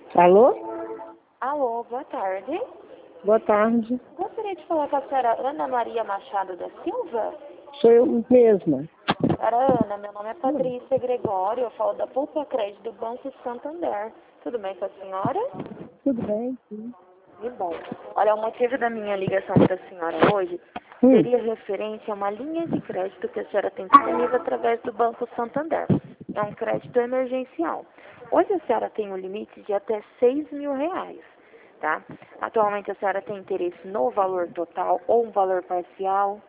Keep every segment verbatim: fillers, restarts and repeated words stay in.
Alô? Alô, boa tarde. Boa tarde. Gostaria de falar com a senhora Ana Maria Machado da Silva. Sou eu mesma. Senhora Ana, meu nome é Patrícia Gregório, eu falo da Poupa Crédito do Banco Santander. Tudo bem com a senhora? Tudo bem? Sim. Que bom. Olha, o motivo da minha ligação para a senhora hoje Hum. seria referente a uma linha de crédito que a senhora tem disponível através do Banco Santander. É um crédito emergencial. Hoje a senhora tem um limite de até seis mil reais, tá? Atualmente a senhora tem interesse no valor total ou um valor parcial?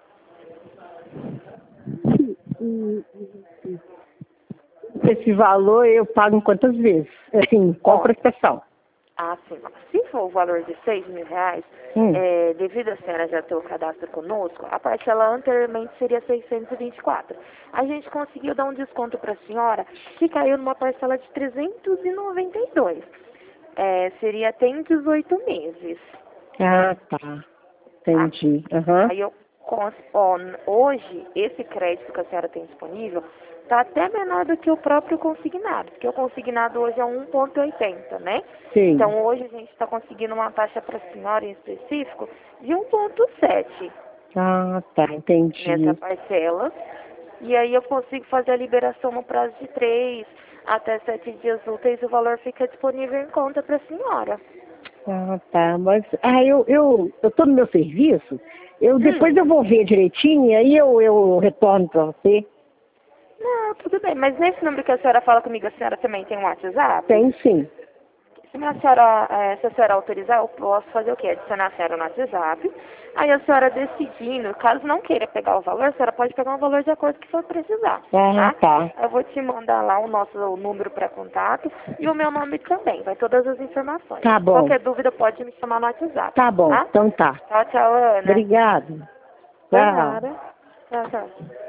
Esse valor eu pago em quantas vezes? Assim, qual Ó, prestação? Ah, sim. Se for o valor de seis mil reais, Hum. é, devido a senhora já ter o cadastro conosco, a parcela anteriormente seria seiscentos e vinte e quatro. A gente conseguiu dar um desconto para a senhora que caiu numa parcela de trezentos e noventa e dois. É, seria até em dezoito meses, Ah, tá. tá? Entendi. Aham. Aí eu, cons- ó, hoje, esse crédito que a senhora tem disponível está até menor do que o próprio consignado, porque o consignado hoje é um vírgula oitenta, né? Sim. Então hoje a gente está conseguindo uma taxa para a senhora em específico de um vírgula sete Ah, tá. Entendi. nessa parcela. E aí eu consigo fazer a liberação no prazo de três até sete dias úteis, o valor fica disponível em conta para a senhora. Ah, tá. Mas ah, eu, eu, eu tô no meu serviço. Eu, depois Hum. eu vou ver direitinho, aí eu, eu retorno para você. Não, tudo bem. Mas nesse número que a senhora fala comigo, a senhora também tem um WhatsApp? Tem sim. Se a senhora, eh, se a senhora autorizar, eu posso fazer o quê? Adicionar a senhora no WhatsApp. Aí a senhora decidindo, caso não queira pegar o valor, a senhora pode pegar o valor de acordo com o que for precisar, Ah, tá? tá. Eu vou te mandar lá o nosso o número para contato e o meu nome também, vai todas as informações. Tá bom. Qualquer dúvida pode me chamar no WhatsApp, Tá bom. tá? Então tá. Tchau, tchau, Ana. Obrigado. Por Tchau. nada. Tchau, tchau.